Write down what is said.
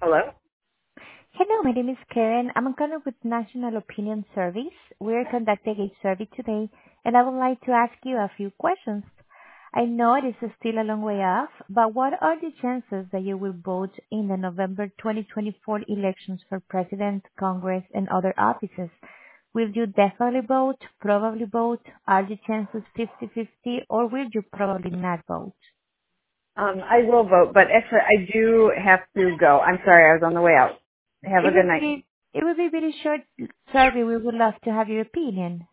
Hello? Hello, my name is Karen. I'm calling with National Opinion Service. We're conducting a survey today, and I would like to ask you a few questions. I know it is still a long way off, but what are the chances that you will vote in the November 2024 elections for President, Congress, and other offices? Will you definitely vote, probably vote? Are the chances 50-50, or will you probably not vote? I will vote, but actually I do have to go. I'm sorry, I was on the way out. Have a It good would night. be it would be a very short survey. We would love to have your opinion.